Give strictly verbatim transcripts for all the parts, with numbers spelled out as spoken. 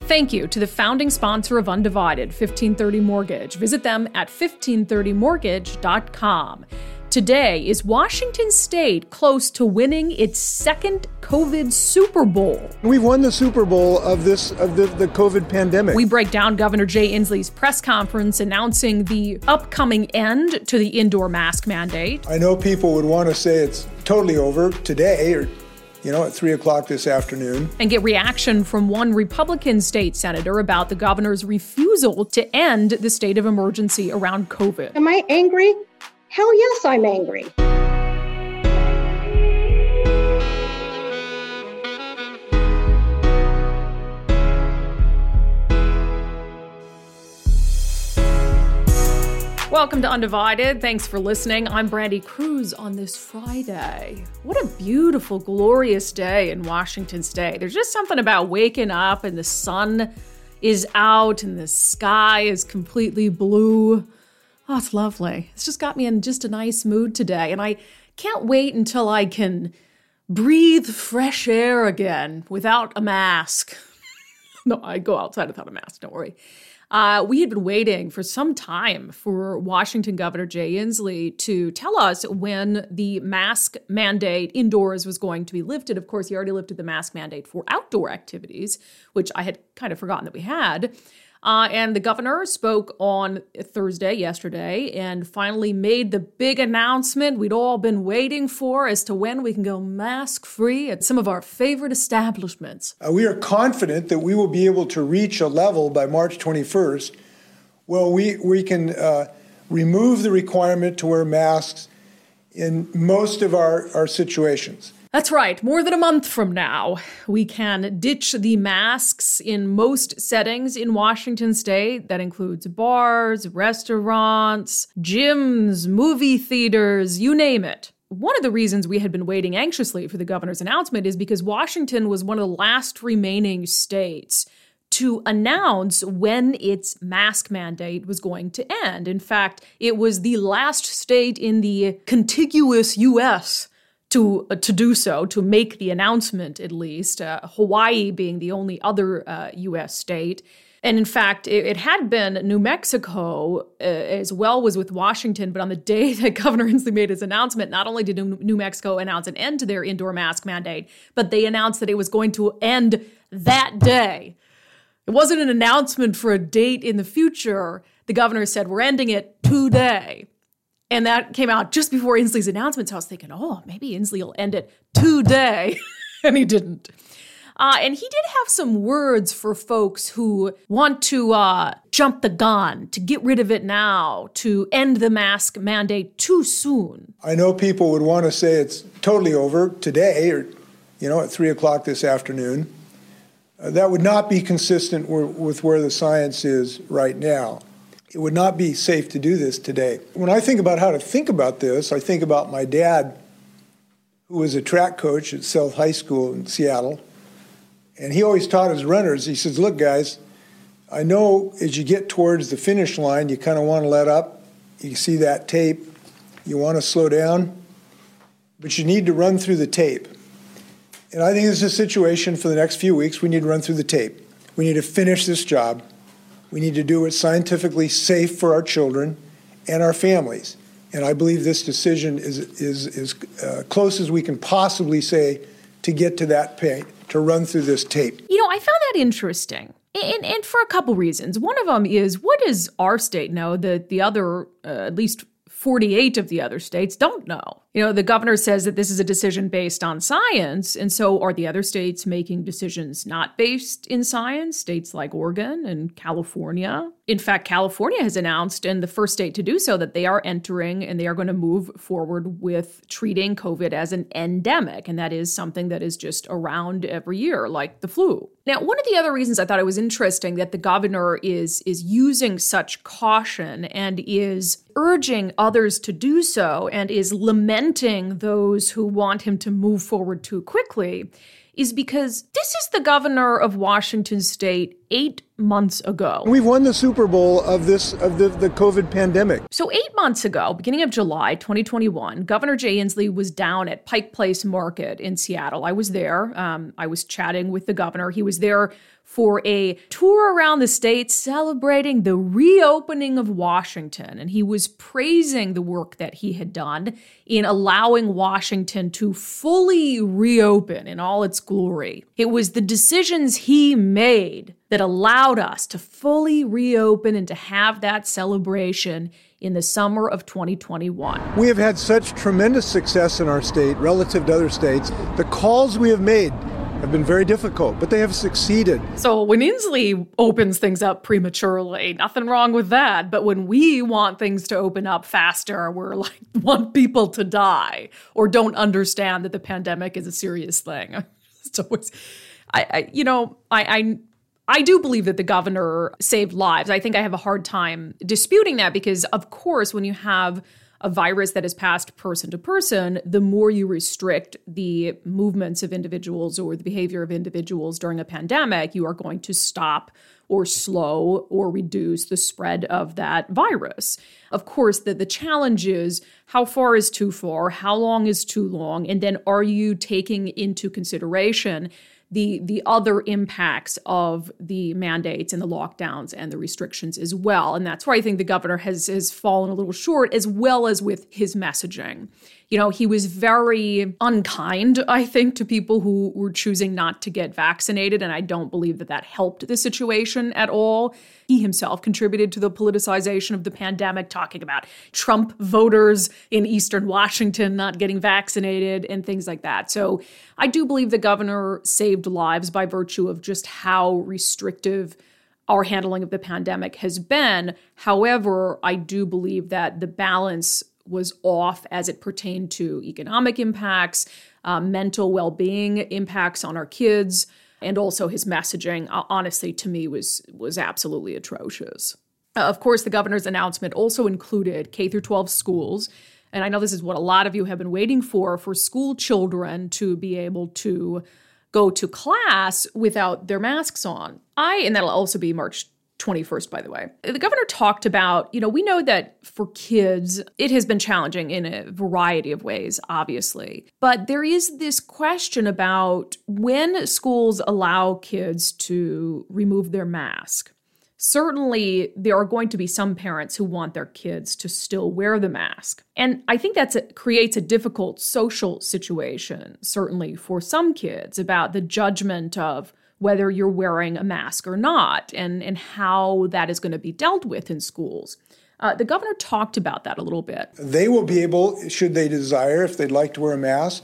Thank you to the founding sponsor of Undivided, fifteen thirty Mortgage. Visit them at fifteen thirty mortgage dot com. Today, is Washington State close to winning its second COVID Super Bowl? We've won the Super Bowl of this of the, the COVID pandemic. We break down Governor Jay Inslee's press conference announcing the upcoming end to the indoor mask mandate. I know people would want to say it's totally over today or, you know, at three o'clock this afternoon. And get reaction from one Republican state senator about the governor's refusal to end the state of emergency around COVID. Am I angry? Hell yes, I'm angry. Welcome to Undivided. Thanks for listening. I'm Brandy Cruz on this Friday. What a beautiful, glorious day in Washington State. There's just something about waking up and the sun is out and the sky is completely blue. Oh, it's lovely. It's just got me in just a nice mood today. And I can't wait until I can breathe fresh air again without a mask. No, I go outside without a mask, don't worry. Uh, we had been waiting for some time for Washington Governor Jay Inslee to tell us when the mask mandate indoors was going to be lifted. Of course, he already lifted the mask mandate for outdoor activities, which I had kind of forgotten that we had. Uh, and the governor spoke on Thursday, yesterday, and finally made the big announcement we'd all been waiting for as to when we can go mask-free at some of our favorite establishments. Uh, we are confident that we will be able to reach a level by March twenty-first where we, we can uh, remove the requirement to wear masks in most of our, our situations. That's right. More than a month from now, we can ditch the masks in most settings in Washington State. That includes bars, restaurants, gyms, movie theaters, you name it. One of the reasons we had been waiting anxiously for the governor's announcement is because Washington was one of the last remaining states to announce when its mask mandate was going to end. In fact, it was the last state in the contiguous U S to uh, to do so, to make the announcement at least, uh, Hawaii being the only other uh, U S state. And in fact, it, it had been New Mexico uh, as well was with Washington, but on the day that Governor Inslee made his announcement, not only did New, New Mexico announce an end to their indoor mask mandate, but they announced that it was going to end that day. It wasn't an announcement for a date in the future. The governor said, we're ending it today. And that came out just before Inslee's announcement. So I was thinking, oh, maybe Inslee will end it today. And he didn't. Uh, and he did have some words for folks who want to uh, jump the gun, to get rid of it now, to end the mask mandate too soon. I know people would want to say it's totally over today or, you know, at three o'clock this afternoon. Uh, that would not be consistent w- with where the science is right now. It would not be safe to do this today. When I think about how to think about this, I think about my dad, who was a track coach at South High School in Seattle. And he always taught his runners, he says, look, guys, I know as you get towards the finish line, you kind of want to let up. You see that tape. You want to slow down. But you need to run through the tape. And I think this is a situation for the next few weeks. We need to run through the tape. We need to finish this job. We need to do it scientifically safe for our children and our families. And I believe this decision is is as uh, close as we can possibly say to get to that point, to run through this tape. You know, I found that interesting. And, and for a couple reasons. One of them is, what does our state know that the other, uh, at least forty-eight of the other states don't know? You know, the governor says that this is a decision based on science, and so are the other states making decisions not based in science, states like Oregon and California. In fact, California has announced, and the first state to do so, that they are entering and they are going to move forward with treating COVID as an endemic, and that is something that is just around every year, like the flu. Now, one of the other reasons I thought it was interesting that the governor is, is using such caution and is urging others to do so and is lamenting those who want him to move forward too quickly is because this is the governor of Washington State eight months ago. We've won the Super Bowl of this of the, the COVID pandemic. So eight months ago, beginning of July twenty twenty-one, Governor Jay Inslee was down at Pike Place Market in Seattle. I was there. Um, I was chatting with the governor. He was there for a tour around the state celebrating the reopening of Washington. And he was praising the work that he had done in allowing Washington to fully reopen in all its glory. It was the decisions he made that allowed us to fully reopen and to have that celebration in the summer of twenty twenty-one. We have had such tremendous success in our state relative to other states. The calls we have made have been very difficult, but they have succeeded. So when Inslee opens things up prematurely, nothing wrong with that. But when we want things to open up faster, we're like, want people to die or don't understand that the pandemic is a serious thing. So it's, I, I you know, I, I I do believe that the governor saved lives. I think I have a hard time disputing that because, of course, when you have a virus that is passed person to person, the more you restrict the movements of individuals or the behavior of individuals during a pandemic, you are going to stop or slow or reduce the spread of that virus. Of course, the, the challenge is how far is too far, how long is too long, and then are you taking into consideration the the other impacts of the mandates and the lockdowns and the restrictions as well. And that's where I think the governor has, has fallen a little short, as well as with his messaging. You know, he was very unkind, I think, to people who were choosing not to get vaccinated. And I don't believe that that helped the situation at all. He himself contributed to the politicization of the pandemic, talking about Trump voters in Eastern Washington not getting vaccinated and things like that. So I do believe the governor saved lives by virtue of just how restrictive our handling of the pandemic has been. However, I do believe that the balance was off as it pertained to economic impacts, uh, mental well-being impacts on our kids, and also his messaging, uh, honestly, to me, was was absolutely atrocious. Uh, of course, the governor's announcement also included K through twelve schools. And I know this is what a lot of you have been waiting for, for school children to be able to go to class without their masks on. I, and that'll also be March twenty-first, by the way. The governor talked about, you know, we know that for kids, it has been challenging in a variety of ways, obviously. But there is this question about when schools allow kids to remove their mask. Certainly, there are going to be some parents who want their kids to still wear the mask. And I think that creates a difficult social situation, certainly for some kids, about the judgment of whether you're wearing a mask or not, and, and how that is going to be dealt with in schools. Uh, the governor talked about that a little bit. They will be able, should they desire, if they'd like to wear a mask,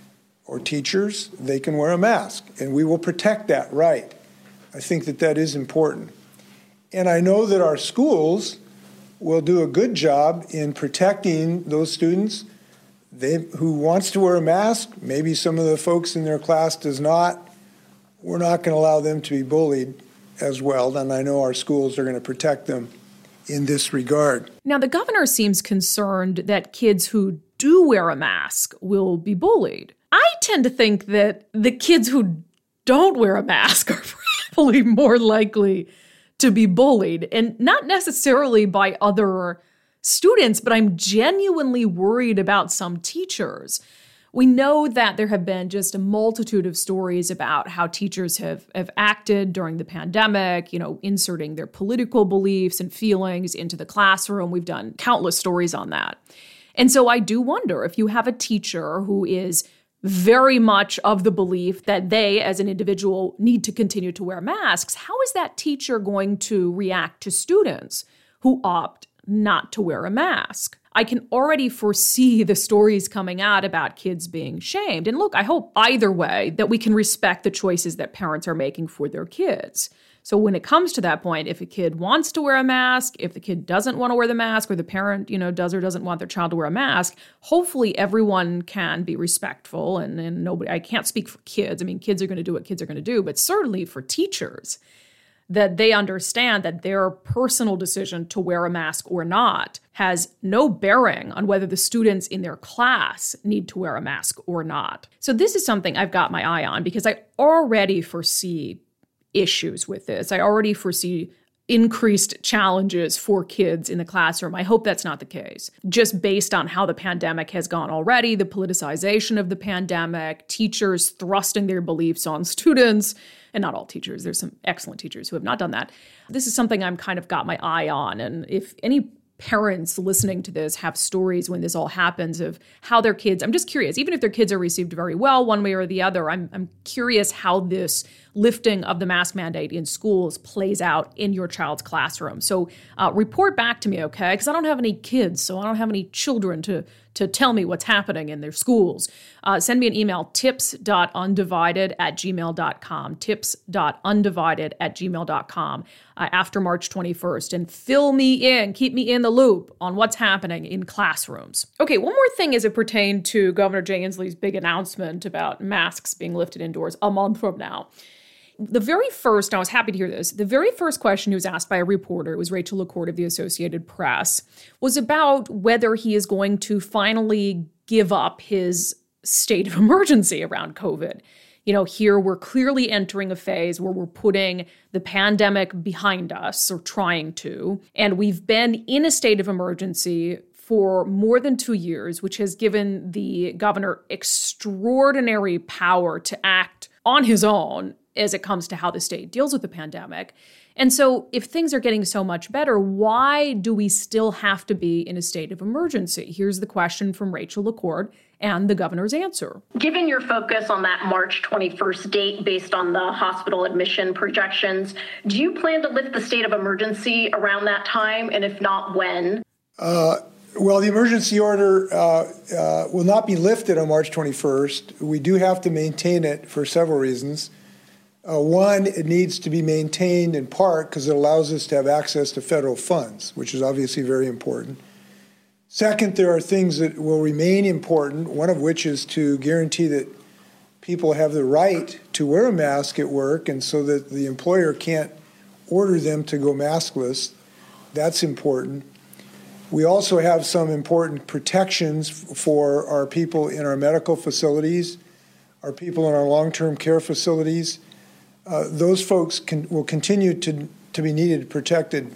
or teachers, they can wear a mask, and we will protect that right. I think that that is important. And I know that our schools will do a good job in protecting those students they, who wants to wear a mask. Maybe some of the folks in their class does not. We're not going to allow them to be bullied as well, and I know our schools are going to protect them in this regard. Now, the governor seems concerned that kids who do wear a mask will be bullied. I tend to think that the kids who don't wear a mask are probably more likely to be bullied, and not necessarily by other students, but I'm genuinely worried about some teachers. We know that there have been just a multitude of stories about how teachers have, have acted during the pandemic, you know, inserting their political beliefs and feelings into the classroom. We've done countless stories on that. And so I do wonder if you have a teacher who is very much of the belief that they, as an individual, need to continue to wear masks, how is that teacher going to react to students who opt not to wear a mask? I can already foresee the stories coming out about kids being shamed. And look, I hope either way that we can respect the choices that parents are making for their kids. So when it comes to that point, if a kid wants to wear a mask, if the kid doesn't want to wear the mask, or the parent, you know, does or doesn't want their child to wear a mask, hopefully everyone can be respectful. And, and nobody, I can't speak for kids. I mean, kids are going to do what kids are going to do, but certainly for teachers, that they understand that their personal decision to wear a mask or not has no bearing on whether the students in their class need to wear a mask or not. So this is something I've got my eye on because I already foresee issues with this. I already foresee increased challenges for kids in the classroom. I hope that's not the case. Just based on how the pandemic has gone already, the politicization of the pandemic, teachers thrusting their beliefs on students, and not all teachers. There's some excellent teachers who have not done that. This is something I'm kind of got my eye on. And if any parents listening to this have stories when this all happens of how their kids, I'm just curious, even if their kids are received very well one way or the other, I'm I'm curious how this lifting of the mask mandate in schools plays out in your child's classroom. So uh, report back to me, okay? Because I don't have any kids, so I don't have any children to to tell me what's happening in their schools. Uh, send me an email, tips.undivided at gmail dot com, tips.undivided at gmail dot com uh, after March twenty-first, and fill me in, keep me in the loop on what's happening in classrooms. Okay, one more thing as it pertained to Governor Jay Inslee's big announcement about masks being lifted indoors a month from now. The very first, I was happy to hear this, the very first question he was asked by a reporter, it was Rachel LaCourte of the Associated Press, was about whether he is going to finally give up his state of emergency around COVID. You know, here we're clearly entering a phase where we're putting the pandemic behind us, or trying to, and we've been in a state of emergency for more than two years, which has given the governor extraordinary power to act on his own as it comes to how the state deals with the pandemic. And so if things are getting so much better, why do we still have to be in a state of emergency? Here's the question from Rachel LaCourte and the governor's answer. Given your focus on that March twenty-first date based on the hospital admission projections, do you plan to lift the state of emergency around that time? And if not, when? Uh, well, the emergency order uh, uh, will not be lifted on March twenty-first. We do have to maintain it for several reasons. Uh, one, it needs to be maintained in part because it allows us to have access to federal funds, which is obviously very important. Second, there are things that will remain important, one of which is to guarantee that people have the right to wear a mask at work, and so that the employer can't order them to go maskless. That's important. We also have some important protections for our people in our medical facilities, our people in our long-term care facilities. Uh, those folks can, will continue to, to be needed, protected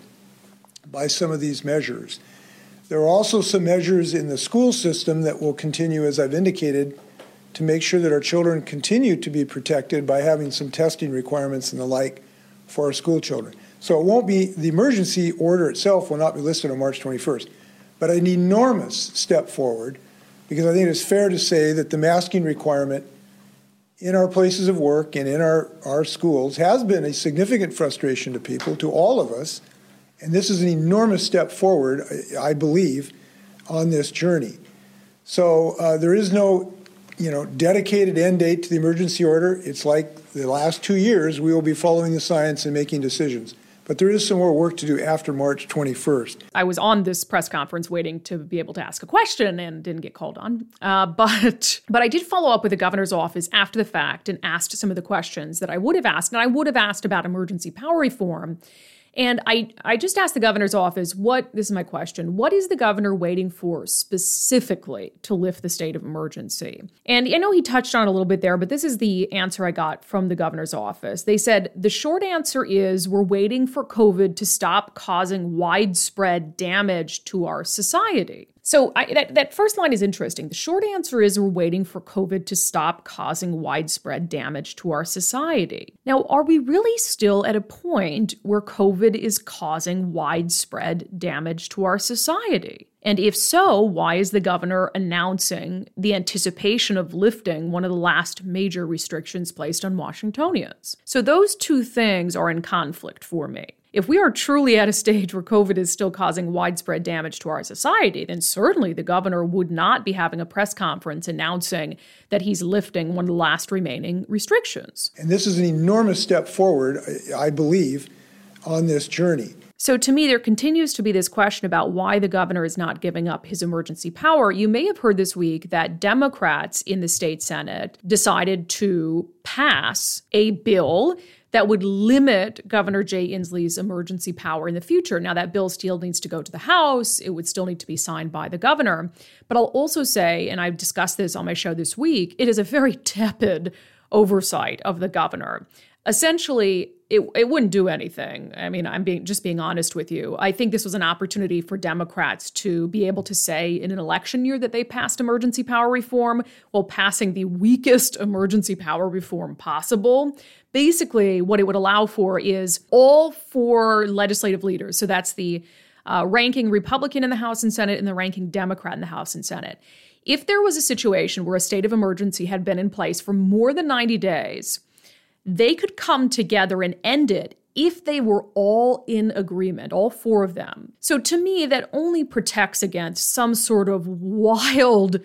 by some of these measures. There are also some measures in the school system that will continue, as I've indicated, to make sure that our children continue to be protected by having some testing requirements and the like for our school children. So it won't be, the emergency order itself will not be listed on March twenty-first, but an enormous step forward, because I think it's fair to say that the masking requirement in our places of work and in our, our schools has been a significant frustration to people, to all of us. And this is an enormous step forward, I believe, on this journey. So uh, there is no, you know, dedicated end date to the emergency order. It's like the last two years, we will be following the science and making decisions. But there is some more work to do after March twenty-first. I was on this press conference waiting to be able to ask a question and didn't get called on. Uh, but but I did follow up with the governor's office after the fact and asked some of the questions that I would have asked. And I would have asked about emergency power reform. And I, I just asked the governor's office, what, this is my question, what is the governor waiting for specifically to lift the state of emergency? And I know he touched on it a little bit there, but this is the answer I got from the governor's office. They said, the short answer is we're waiting for COVID to stop causing widespread damage to our society. So I, that, that first line is interesting. The short answer is we're waiting for COVID to stop causing widespread damage to our society. Now, are we really still at a point where COVID is causing widespread damage to our society? And if so, why is the governor announcing the anticipation of lifting one of the last major restrictions placed on Washingtonians? So those two things are in conflict for me. If we are truly at a stage where COVID is still causing widespread damage to our society, then certainly the governor would not be having a press conference announcing that he's lifting one of the last remaining restrictions. And this is an enormous step forward, I believe, on this journey. So to me, there continues to be this question about why the governor is not giving up his emergency power. You may have heard this week that Democrats in the state Senate decided to pass a bill that would limit Governor Jay Inslee's emergency power in the future. Now, that bill still needs to go to the House. It would still need to be signed by the governor. But I'll also say, and I've discussed this on my show this week, it is a very tepid oversight of the governor. essentially, it, it wouldn't do anything. I mean, I'm being just being honest with you. I think this was an opportunity for Democrats to be able to say in an election year that they passed emergency power reform while passing the weakest emergency power reform possible. Basically, what it would allow for is all four legislative leaders. So that's the uh, ranking Republican in the House and Senate and the ranking Democrat in the House and Senate. If there was a situation where a state of emergency had been in place for more than ninety days, they could come together and end it if they were all in agreement, all four of them. So to me, that only protects against some sort of wild,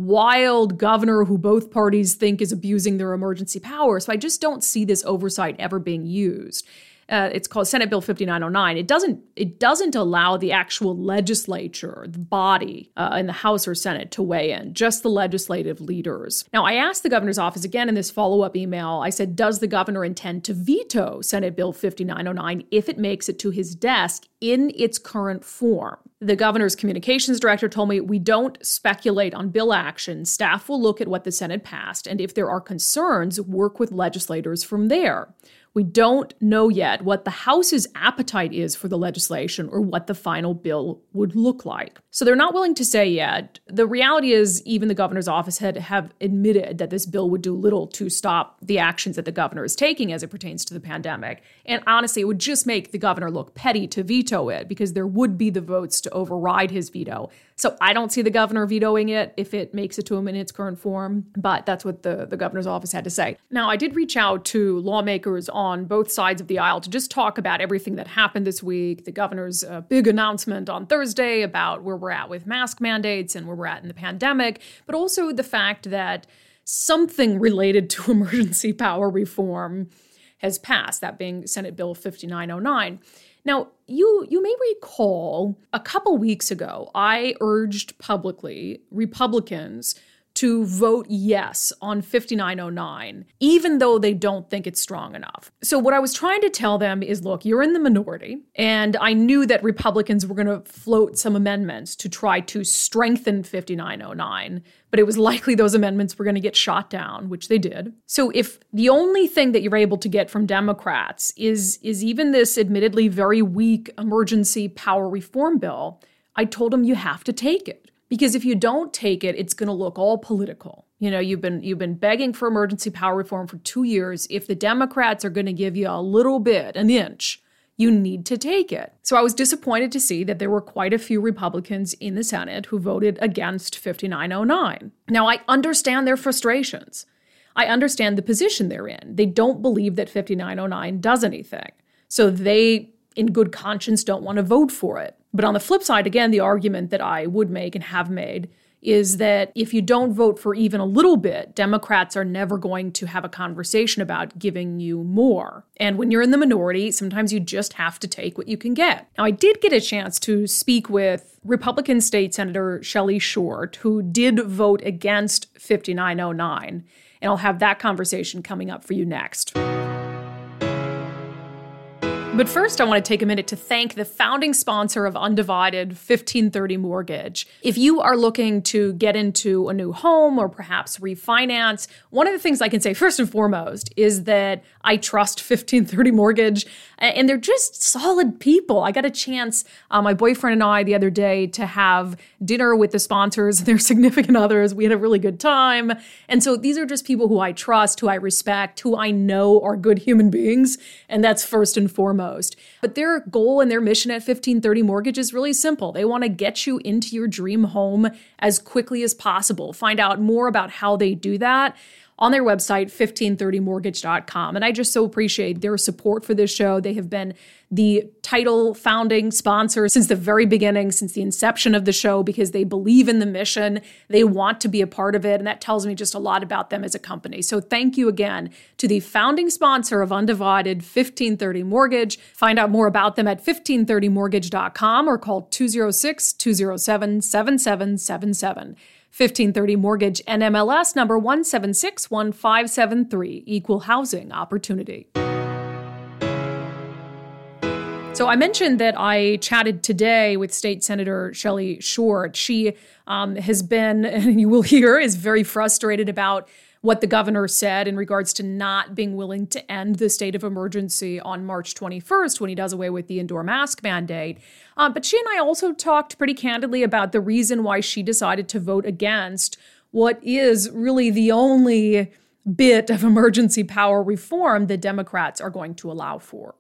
wild governor who both parties think is abusing their emergency power. So I just don't see this oversight ever being used. Uh, it's called Senate Bill fifty-nine oh nine. It doesn't it doesn't allow the actual legislature, the body uh, in the House or Senate to weigh in, just the legislative leaders. Now, I asked the governor's office again in this follow-up email. I said, does the governor intend to veto Senate Bill fifty-nine oh nine if it makes it to his desk in its current form? The governor's communications director told me, we don't speculate on bill action. Staff will look at what the Senate passed, and if there are concerns, work with legislators from there. We don't know yet what the House's appetite is for the legislation or what the final bill would look like. So they're not willing to say yet. The reality is even the governor's office had have admitted that this bill would do little to stop the actions that the governor is taking as it pertains to the pandemic. And honestly, it would just make the governor look petty to veto it because there would be the votes to override his veto. So I don't see the governor vetoing it if it makes it to him in its current form, but that's what the, the governor's office had to say. Now, I did reach out to lawmakers on both sides of the aisle to just talk about everything that happened this week, the governor's uh, big announcement on Thursday about where we're at with mask mandates and where we're at in the pandemic, but also the fact that something related to emergency power reform has passed, that being Senate Bill fifty-nine oh nine. Now, you you may recall a couple weeks ago, I urged publicly Republicans to vote yes on fifty-nine oh nine, even though they don't think it's strong enough. So what I was trying to tell them is, look, you're in the minority, and I knew that Republicans were going to float some amendments to try to strengthen fifty-nine oh nine, but it was likely those amendments were going to get shot down, which they did. So if the only thing that you're able to get from Democrats is, is even this admittedly very weak emergency power reform bill, I told them you have to take it. Because if you don't take it, it's going to look all political. You know, you've been you've been begging for emergency power reform for two years. If the Democrats are going to give you a little bit, an inch, you need to take it. So I was disappointed to see that there were quite a few Republicans in the Senate who voted against fifty-nine oh nine. Now, I understand their frustrations. I understand the position they're in. They don't believe that fifty-nine oh nine does anything. So they, in good conscience, don't want to vote for it. But on the flip side, again, the argument that I would make and have made is that if you don't vote for even a little bit, Democrats are never going to have a conversation about giving you more. And when you're in the minority, sometimes you just have to take what you can get. Now, I did get a chance to speak with Republican State Senator Shelley Short, who did vote against fifty-nine oh nine. And I'll have that conversation coming up for you next. But first, I want to take a minute to thank the founding sponsor of Undivided, fifteen thirty Mortgage. If you are looking to get into a new home or perhaps refinance, one of the things I can say first and foremost is that I trust fifteen thirty Mortgage, and they're just solid people. I got a chance, uh, my boyfriend and I, the other day to have dinner with the sponsors and their significant others. We had a really good time. And so these are just people who I trust, who I respect, who I know are good human beings, and that's first and foremost. But their goal and their mission at fifteen thirty Mortgage is really simple. They want to get you into your dream home as quickly as possible. Find out more about how they do that on their website, fifteen thirty mortgage dot com. And I just so appreciate their support for this show. They have been the title founding sponsor since the very beginning, since the inception of the show, because they believe in the mission. They want to be a part of it. And that tells me just a lot about them as a company. So thank you again to the founding sponsor of Undivided, fifteen thirty Mortgage. Find out more about them at fifteen thirty mortgage dot com or call two oh six, two oh seven, seven seven seven seven. fifteen thirty Mortgage, N M L S number one seven six one five seven three, Equal Housing Opportunity. So I mentioned that I chatted today with State Senator Shelley Short. She um, has been, and you will hear, is very frustrated about what the governor said in regards to not being willing to end the state of emergency on March twenty-first when he does away with the indoor mask mandate. Um, but she and I also talked pretty candidly about the reason why she decided to vote against what is really the only bit of emergency power reform the Democrats are going to allow for.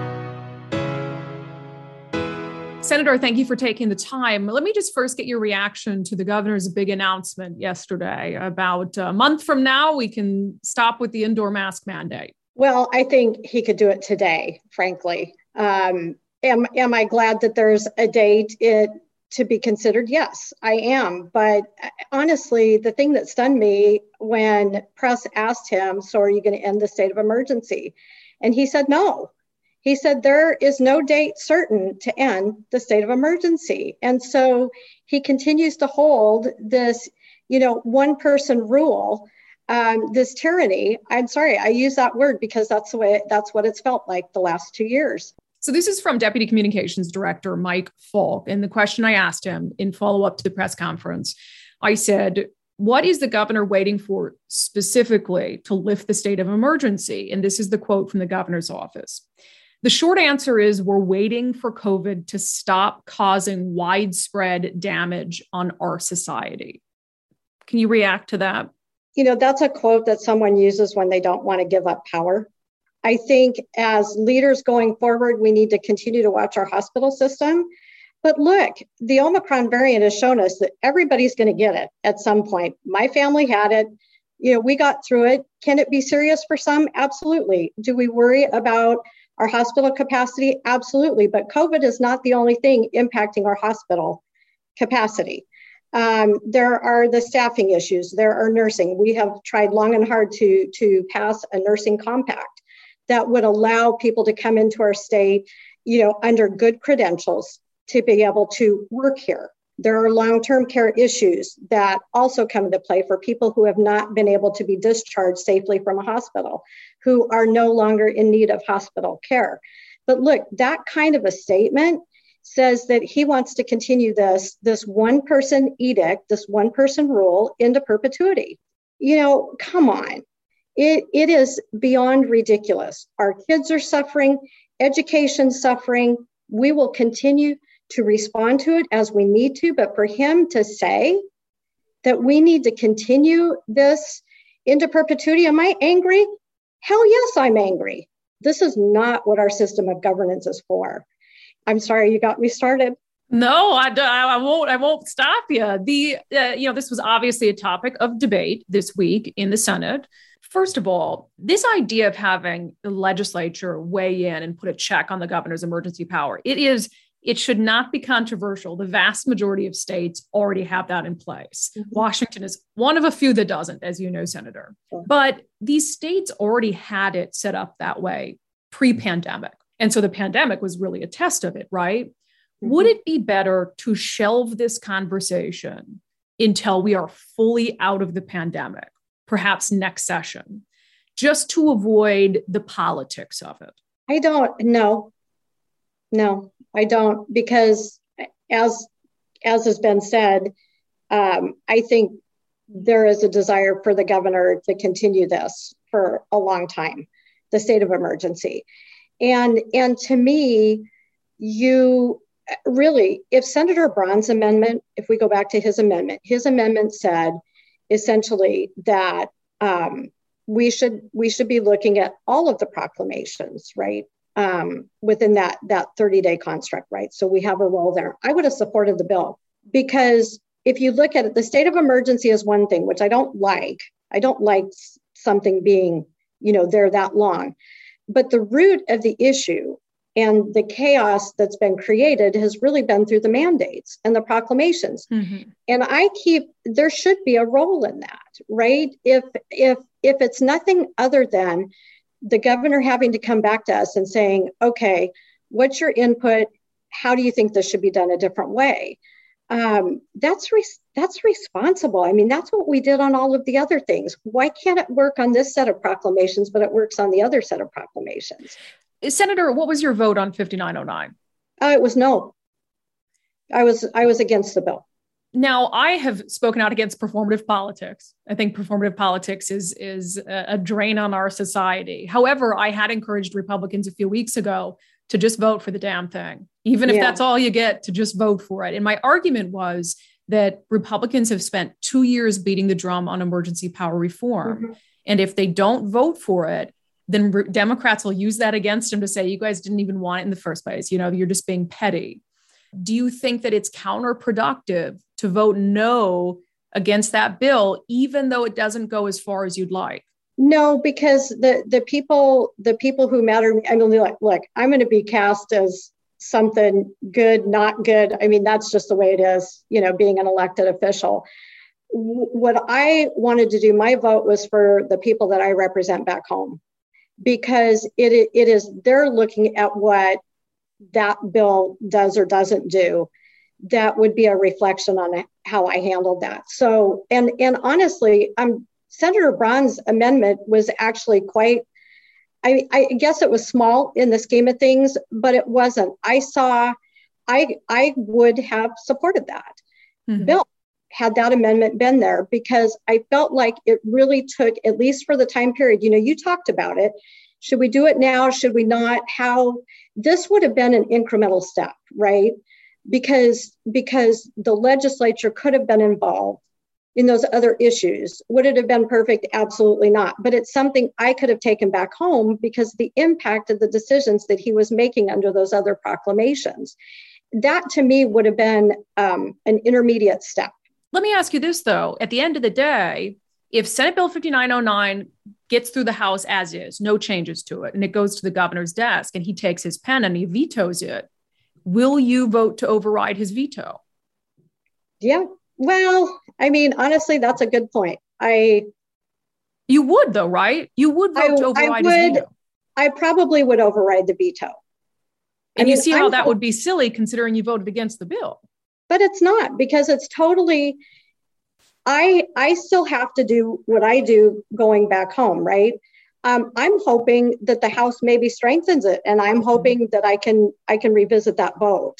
Senator, thank you for taking the time. Let me just first get your reaction to the governor's big announcement yesterday about a month from now, we can stop with the indoor mask mandate. Well, I think he could do it today, frankly. Um, am, am I glad that there's a date it, to be considered? Yes, I am. But honestly, the thing that stunned me when press asked him, so are you going to end the state of emergency? And he said no. He said there is no date certain to end the state of emergency. And so he continues to hold this, you know, one person rule, um, this tyranny. I'm sorry, I use that word because that's the way, that's what it's felt like the last two years. So this is from Deputy Communications Director Mike Falk. And the question I asked him in follow-up to the press conference, I said, what is the governor waiting for specifically to lift the state of emergency? And this is the quote from the governor's office. The short answer is we're waiting for COVID to stop causing widespread damage on our society. Can you react to that? You know, that's a quote that someone uses when they don't want to give up power. I think as leaders going forward, we need to continue to watch our hospital system. But look, the Omicron variant has shown us that everybody's going to get it at some point. My family had it. You know, we got through it. Can it be serious for some? Absolutely. Do we worry about our hospital capacity? Absolutely. But COVID is not the only thing impacting our hospital capacity. Um, there are the staffing issues. There are nursing. We have tried long and hard to, to pass a nursing compact that would allow people to come into our state, you know, under good credentials to be able to work here. There are long-term care issues that also come into play for people who have not been able to be discharged safely from a hospital, who are no longer in need of hospital care. But look, that kind of a statement says that he wants to continue this, this one-person edict, this one-person rule into perpetuity. You know, come on. It, it is beyond ridiculous. Our kids are suffering, education's suffering. We will continue to respond to it as we need to, but for him to say that we need to continue this into perpetuity, am I angry? Hell yes, I'm angry. This is not what our system of governance is for. I'm sorry, you got me started. No, I, I won't. I won't stop you. The uh, you know, this was obviously a topic of debate this week in the Senate. First of all, this idea of having the legislature weigh in and put a check on the governor's emergency power, it is. It should not be controversial. The vast majority of states already have that in place. Mm-hmm. Washington is one of a few that doesn't, as you know, Senator. Sure. But these states already had it set up that way pre-pandemic. And so the pandemic was really a test of it, right? Mm-hmm. Would it be better to shelve this conversation until we are fully out of the pandemic, perhaps next session, just to avoid the politics of it? I don't know. No, I don't, because as as has been said, um, I think there is a desire for the governor to continue this for a long time, the state of emergency. And, and to me, you really, if Senator Braun's amendment, if we go back to his amendment, his amendment said essentially that um, we should we should be looking at all of the proclamations, right? Um, within that that thirty-day construct, right? So we have a role there. I would have supported the bill because if you look at it, the state of emergency is one thing, which I don't like. I don't like something being, you know, there that long. But the root of the issue and the chaos that's been created has really been through the mandates and the proclamations. Mm-hmm. And I keep, there should be a role in that, right? If if if it's nothing other than the governor having to come back to us and saying, okay, what's your input? How do you think this should be done a different way? Um, that's re- that's responsible. I mean, that's what we did on all of the other things. Why can't it work on this set of proclamations, but it works on the other set of proclamations? Senator, what was your vote on fifty-nine oh nine? Uh, it was no. I was I was against the bill. Now, I have spoken out against performative politics. I think performative politics is, is a drain on our society. However, I had encouraged Republicans a few weeks ago to just vote for the damn thing, even if yeah. that's all you get, to just vote for it. And my argument was that Republicans have spent two years beating the drum on emergency power reform. Mm-hmm. And if they don't vote for it, then re- Democrats will use that against them to say, you guys didn't even want it in the first place. You know, you're just being petty. Do you think that it's counterproductive to vote no against that bill, even though it doesn't go as far as you'd like? No, because the the people the people who matter, I mean, look, look, I'm going to be cast as something good, not good. I mean, that's just the way it is, you know, being an elected official. W- what I wanted to do, my vote was for the people that I represent back home, because it it is, they're looking at what that bill does or doesn't do. That would be a reflection on how I handled that. So, and and honestly, I'm Senator Braun's amendment was actually quite, I, I guess it was small in the scheme of things, but it wasn't. I saw, I I would have supported that mm-hmm. bill had that amendment been there, because I felt like it really took, at least for the time period, you know, you talked about it. Should we do it now? Should we not? How? This would have been an incremental step, right? Because, because the legislature could have been involved in those other issues. Would it have been perfect? Absolutely not. But it's something I could have taken back home, because the impact of the decisions that he was making under those other proclamations, that to me would have been um, an intermediate step. Let me ask you this, though. At the end of the day, if Senate Bill fifty-nine oh nine gets through the House as is, no changes to it, and it goes to the governor's desk and he takes his pen and he vetoes it, will you vote to override his veto? Yeah. Well, I mean, honestly, that's a good point. I. You would, though, right? You would vote I, to override I would, his veto. I probably would override the veto. And I you mean, see how I'm, that would be silly, considering you voted against the bill. But it's not, because it's totally. I I still have to do what I do going back home, right? Um, I'm hoping that the House maybe strengthens it, and I'm hoping that I can I can revisit that vote.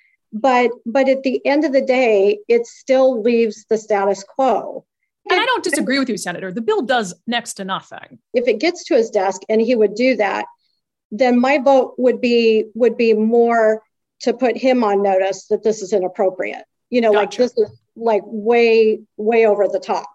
But but at the end of the day, it still leaves the status quo. And I don't disagree with you, Senator. The bill does next to nothing. If it gets to his desk and he would do that, then my vote would be would be more to put him on notice that this is inappropriate. You know, gotcha. Like this is like way, way over the top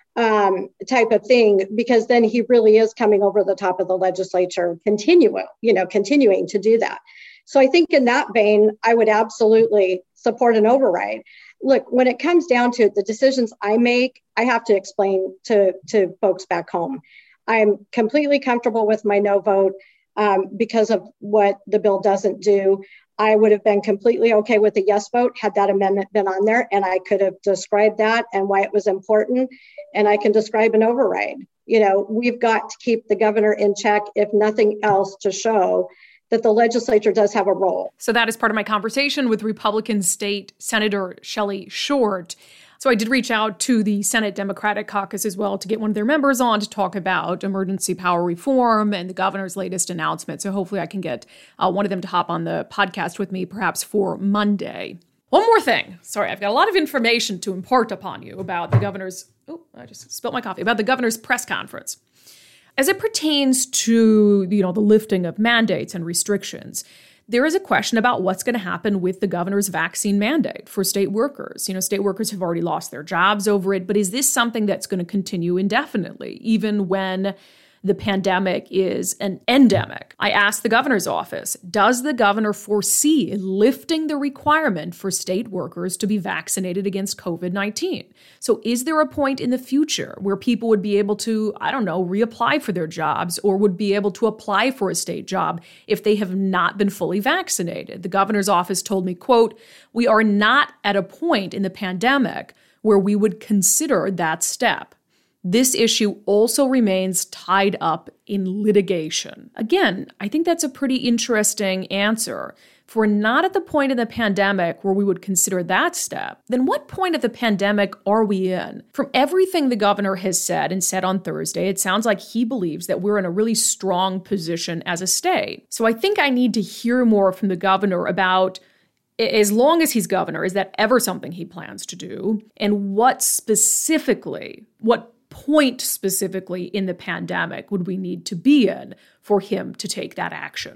um, type of thing, because then he really is coming over the top of the legislature, continuing, you know, continuing to do that. So I think in that vein, I would absolutely support an override. Look, when it comes down to it, the decisions I make, I have to explain to, to folks back home. I'm completely comfortable with my no vote um, because of what the bill doesn't do. I would have been completely okay with a yes vote had that amendment been on there, and I could have described that and why it was important, and I can describe an override. You know, we've got to keep the governor in check, if nothing else, to show that the legislature does have a role. So that is part of my conversation with Republican State Senator Shelley Short. So I did reach out to the Senate Democratic Caucus as well to get one of their members on to talk about emergency power reform and the governor's latest announcement. So hopefully I can get uh, one of them to hop on the podcast with me, perhaps for Monday. One more thing. Sorry, I've got a lot of information to impart upon you about the governor's, oh, I just spilled my coffee, about the governor's press conference. As it pertains to, you know, the lifting of mandates and restrictions, there is a question about what's going to happen with the governor's vaccine mandate for state workers. You know, state workers have already lost their jobs over it, but is this something that's going to continue indefinitely, even when the pandemic is an endemic? I asked the governor's office, does the governor foresee lifting the requirement for state workers to be vaccinated against covid nineteen? So is there a point in the future where people would be able to, I don't know, reapply for their jobs, or would be able to apply for a state job if they have not been fully vaccinated? The governor's office told me, quote, "We are not at a point in the pandemic where we would consider that step. This issue also remains tied up in litigation." Again, I think that's a pretty interesting answer. If we're not at the point in the pandemic where we would consider that step, then what point of the pandemic are we in? From everything the governor has said and said on Thursday, it sounds like he believes that we're in a really strong position as a state. So I think I need to hear more from the governor about as long as he's governor, is that ever something he plans to do? And what specifically, what point specifically in the pandemic would we need to be in for him to take that action?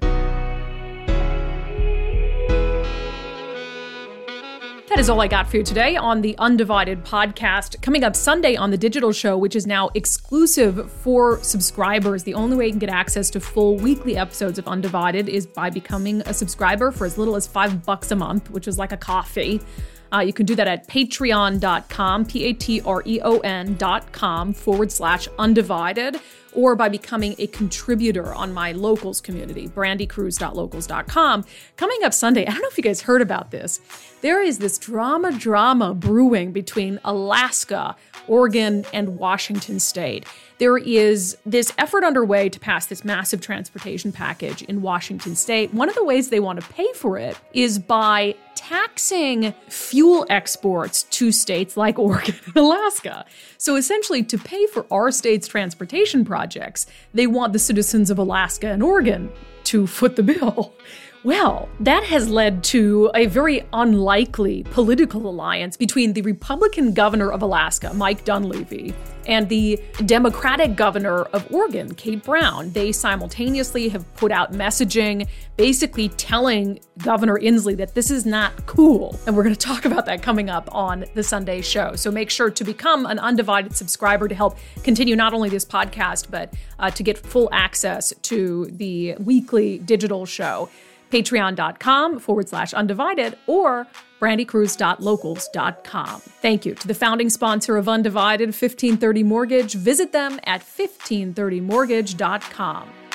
That is all I got for you today on the Undivided podcast. Coming up Sunday on The Digital Show, which is now exclusive for subscribers. The only way you can get access to full weekly episodes of Undivided is by becoming a subscriber for as little as five bucks a month, which is like a coffee. Uh, you can do that at patreon.com, P-A-T-R-E-O-N dot com forward slash undivided, or by becoming a contributor on my locals community, brandy cruz dot locals dot com. Coming up Sunday, I don't know if you guys heard about this. There is this drama drama brewing between Alaska, Oregon, and Washington State. There is this effort underway to pass this massive transportation package in Washington State. One of the ways they want to pay for it is by taxing fuel exports to states like Oregon and Alaska. So essentially, to pay for our state's transportation projects, they want the citizens of Alaska and Oregon to foot the bill. Well, that has led to a very unlikely political alliance between the Republican governor of Alaska, Mike Dunleavy, and the Democratic governor of Oregon, Kate Brown. They simultaneously have put out messaging basically telling Governor Inslee that this is not cool. And we're going to talk about that coming up on the Sunday show. So make sure to become an Undivided subscriber to help continue not only this podcast, but uh, to get full access to the weekly digital show. Patreon.com forward slash undivided or brandy cruz dot locals dot com. Thank you to the founding sponsor of Undivided, fifteen thirty Mortgage. Visit them at fifteen thirty mortgage dot com.